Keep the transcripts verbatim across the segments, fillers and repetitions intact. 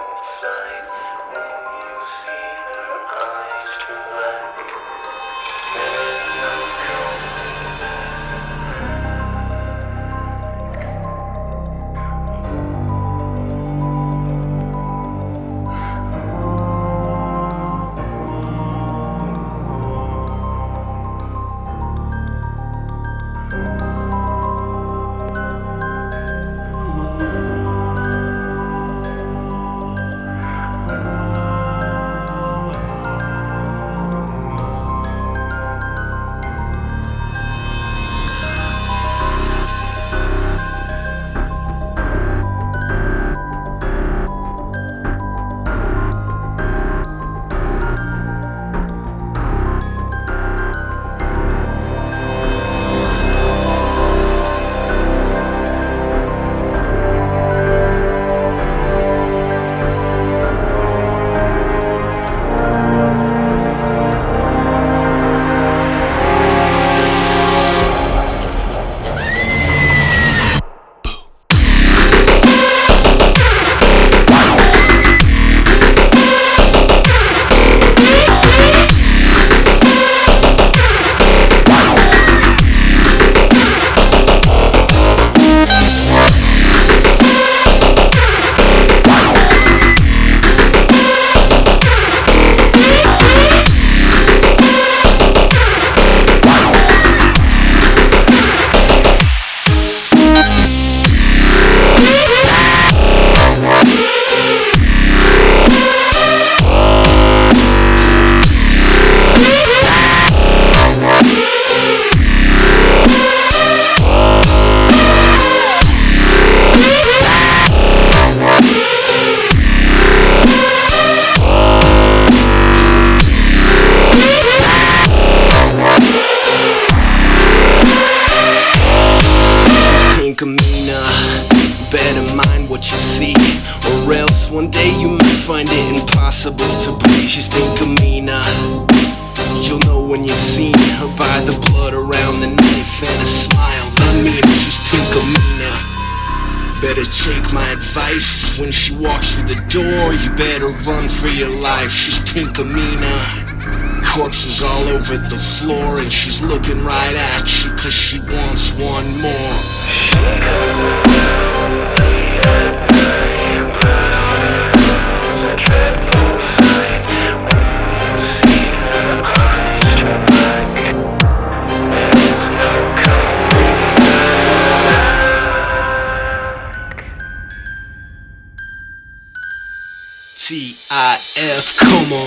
sight when you see her eyes turn black. There's no coming back. Kamina, better mind what you see, or else one day you might find it impossible to breathe. She's Pinkamena. You'll know when you've seen her by the blood around the knife and a smile. I mean, she's Pinkamena. Better take my advice. When she walks through the door, you better run for your life. She's Pinkamena. Corpses all over the floor, and she's looking right at you cause she wants one more. She comes around late at night, blood on her nose, a dreadful sight when you see her eyes turn black. There's no coming back. T I F, come on.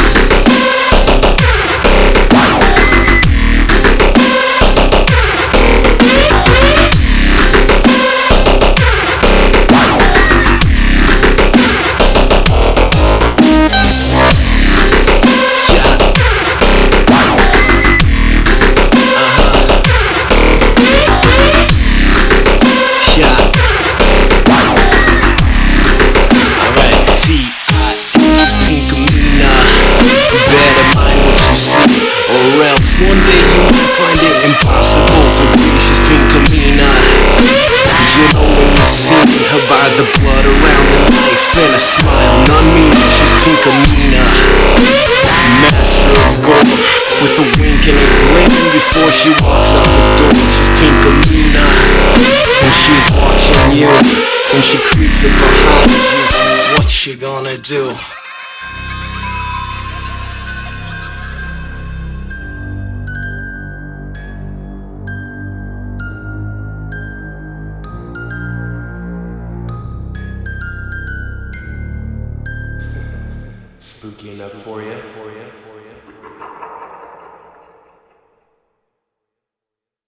Or else one day you might find it impossible for breeze. She's Pinkamena. You know when you've seen her by the blood around the knife and a smile. None mean she's Pinkamena. Master of gore, with a wink and a grin before she walks out the door. She's Pinkamena. And she's watching you when she creeps up behind you. What you gonna do? Spooky enough for you?